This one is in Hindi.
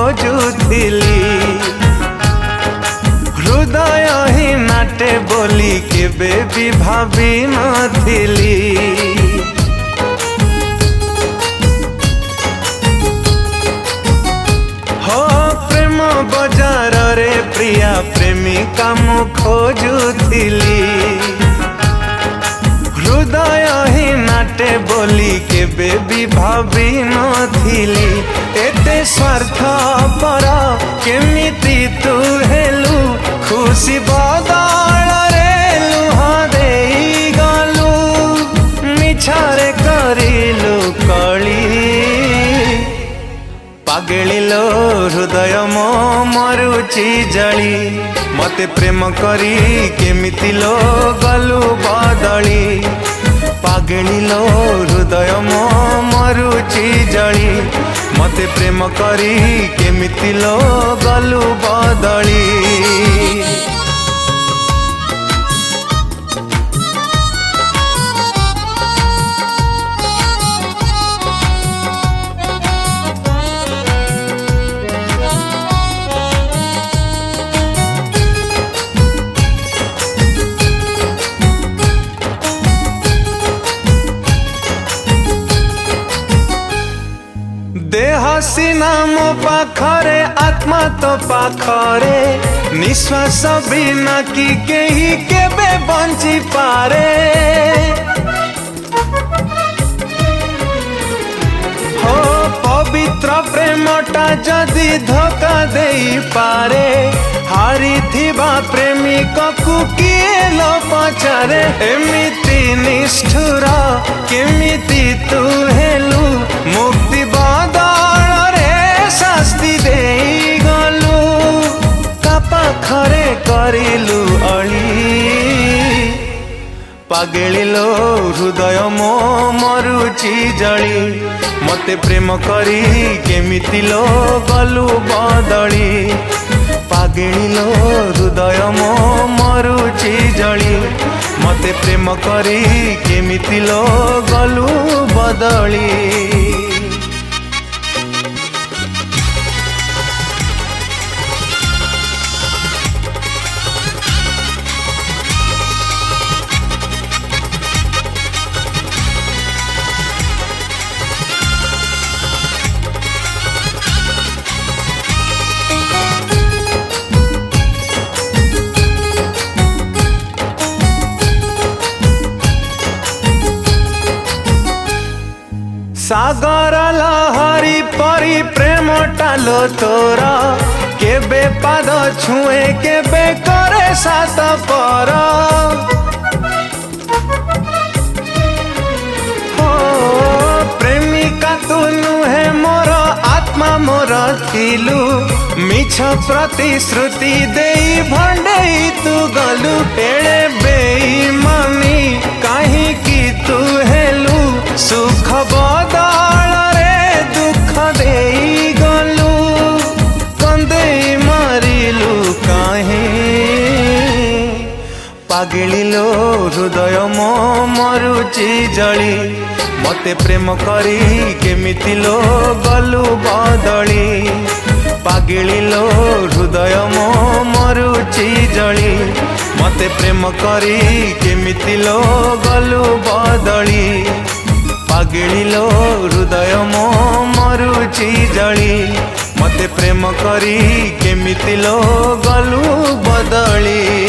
खोजुथिली हृदय ही नाटे बोली केबे भी भाभी नथिली हो प्रेम बजार रे प्रिया प्रेमिका मु खोजुथिली हृदय ही नाटे बोली केबे भी भाभी नथिली एते स्वार्थ पर केमिति तू हेलु खुशी बदल रे लुह देई गलु मिछारे करिलु कली पागेलिलो हृदय मो मरुची जली मते प्रेम करी केमिति लो गलु बदली पागेलिलो हृदय मो मरुची जली मते प्रेम करी केमिति लो गलु बदली देह सीना मो पाखरे आत्मा तो पाखरे निश्वास बिना कि केही केबे बंची पारे हो पवित्र प्रेमटा जदि धोखा देई पारे हारी थिबा प्रेमिक को किए लो पचारे एमिति निष्ठुर केमिति तू हेलु मुक्ति बदल रे शास्ति देई गलु का पाखरे करिलु अली पागेलिलो हृदय मो मरुची जली मते प्रेम करी केमिति लो गलु बदली पागेलिलो हृदय मो मरुची जली मते प्रेम करी केमिति लो गलु बदली सागर लहरी परी प्रेम टालो तोरा केबे पाद छुए केबे करे सात पर हो प्रेमिका तू नुहे मोर आत्मा मोर थिलु मिछ प्रतिश्रुति देई भंडेई तू गलु एड़े बेईमानी काहे कि तू हेलु सुख बदल रे दुख देई गलु कंदे मारिलु काहे पागेलिलो हृदय मो मरुची जली मते प्रेम करी केमिति लो गलु बदली पागेलिलो हृदय मो मरुची जली मते प्रेम करी केमिति लो गलु बदली पागेलिलो हृदय मो मरुची जली मते प्रेम करी केमिति लो गलु बदली।